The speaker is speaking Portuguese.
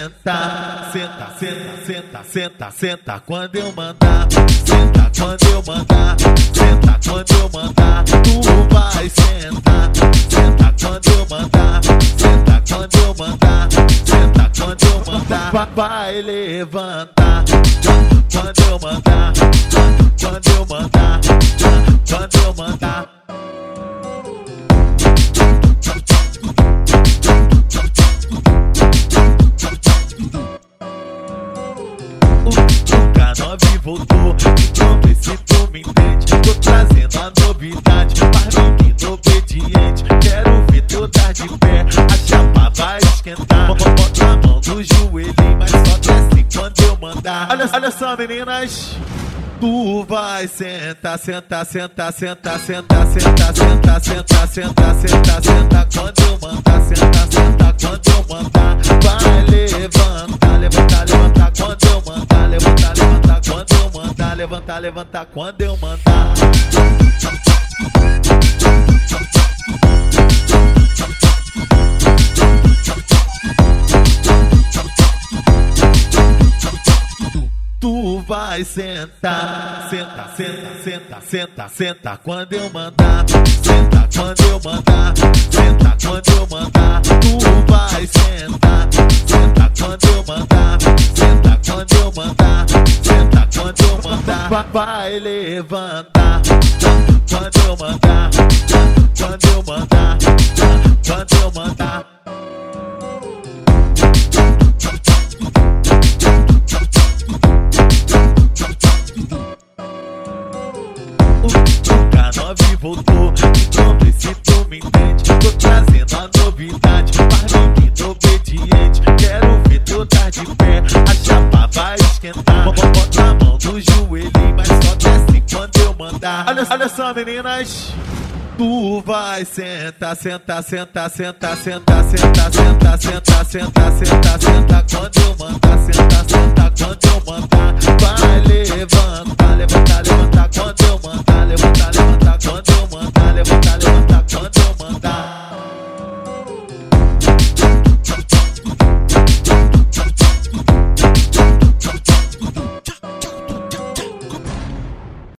sentar. Senta, senta, senta, senta, senta quando eu mandar. Senta quando eu mandar. Senta quando eu mandar. Tu vai sentar. Senta quando eu mandar. Senta quando eu mandar. Senta quando eu mandar. Vai levantar. Quando eu mandar. Quando eu mandar. Quando eu mandar. O K9 voltou, então vê se tu me entende. Tô trazendo a novidade, mas menino obediente. Quero ver tu dar de pé, a chapa vai esquentar. Bota a mão no joelho, mas só desce quando eu mandar. Olha só, meninas. Tu vai sentar, sentar, sentar, sentar, sentar, sentar, sentar, sentar, sentar, sentar, sentar quando eu mandar, sentar, sentar quando eu mandar. Vai levantar, levantar, levantar quando eu mandar, levantar, levantar quando eu mandar, levantar, levantar quando eu mandar. Tu vai sentar, senta, senta, senta, senta, senta quando eu mandar. Senta quando eu mandar, senta quando eu mandar. Tu vai sentar, senta quando eu mandar. Senta quando eu mandar, senta quando eu mandar. Vai levantar, quando eu mandar. Quando eu mandar, quando eu mandar. O K9 voltou, então vê se tu me entende. Tô trazendo a novidade, mas menino obediente. Quero ver tu dar de pé, a chapa vai esquentar. Bota a mão no joelho, mas só desce quando eu mandar. Olha só, meninas. Tu vai sentar, sentar, sentar, sentar, sentar, sentar, sentar, sentar, sentar, sentar, sentar quando eu mandar, sentar, sentar